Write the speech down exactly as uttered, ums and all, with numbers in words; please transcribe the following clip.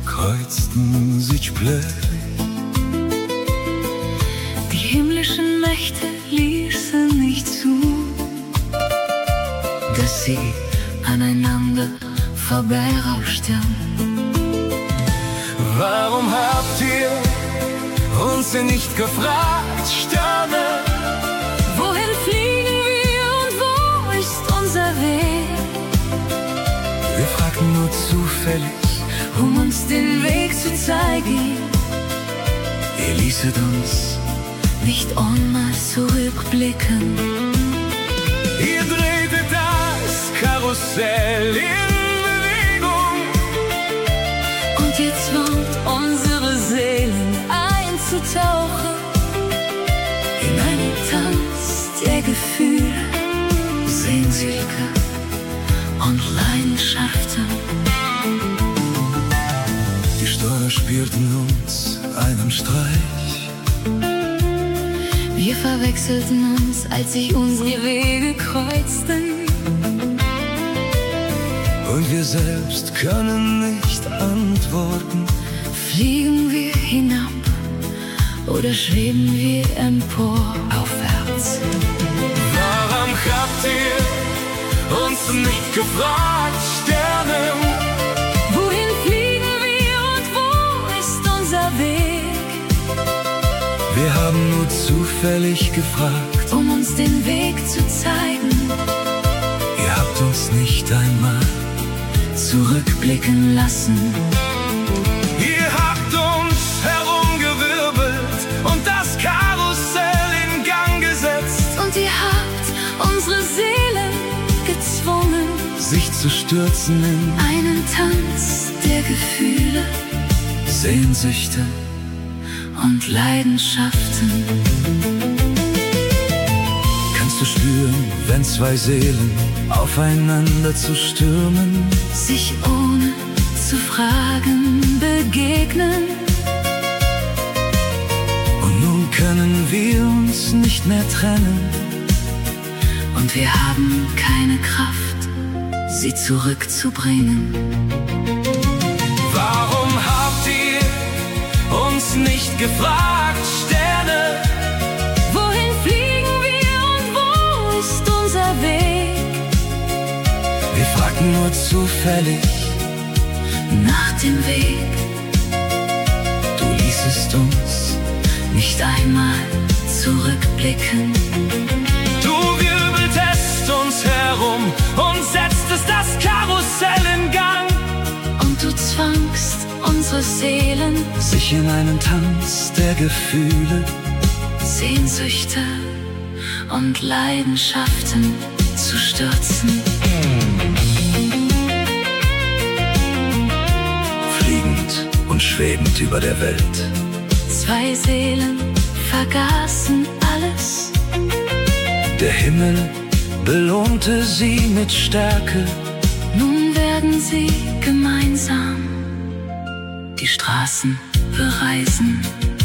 kreuzten sich plötzlich. Die himmlischen Mächte ließen nicht zu, dass sie aneinander vorbeirauschten. Warum habt ihr uns denn nicht gefragt, Sterne? Wohin fliegen wir und wo ist unser Weg? Wir fragten nur zufällig, um uns den Weg zu zeigen. ihr ließet uns nicht einmal zurückblicken. Ihr drehtet das Karussell in Bewegung. Und jetzt zwingt unsere Seelen einzutauchen in einen Tanz der Gefühle, Sehnsüchte und Leidenschaften. Die Steuer spielten uns einen Streich. Wir verwechselten uns, als sich unsere Wege kreuzten. Und wir selbst können nicht antworten. Fliegen wir hinab oder schweben wir empor aufwärts? Warum habt ihr uns nicht gefragt, Sterne? Wohin fliegen wir und wo ist unser Weg? Wir haben nur zufällig gefragt, um uns den Weg zu zeigen. ihr habt uns nicht einmal zurückblicken lassen. Ihr habt uns herumgewirbelt und das Karussell in Gang gesetzt. Und ihr habt unsere Seelen gezwungen, sich zu stürzen in einen Tanz der Gefühle, Sehnsüchte und Leidenschaften. Kannst du spüren, wenn zwei Seelen aufeinander zu stürmen, sich ohne zu fragen begegnen? und nun können wir uns nicht mehr trennen. Und wir haben keine Kraft, sie zurückzubringen. Warum habt ihr uns nicht gefragt, Sterne? Wohin fliegen wir und wo ist unser Weg? Wir fragten nur zufällig Nach dem Weg. du ließest uns Nicht einmal zurückblicken. Du wirbeltest uns herum und setztest das Karussell in Gang. Und du zwangst unsere Seelen, Sich in einen Tanz der Gefühle, Sehnsüchte und Leidenschaften zu stürzen. fliegend und schwebend über der Welt. Zwei Seelen vergaßen alles. Der Himmel belohnte sie mit Stärke. Nun werden sie gemeinsam die Straßen bereisen.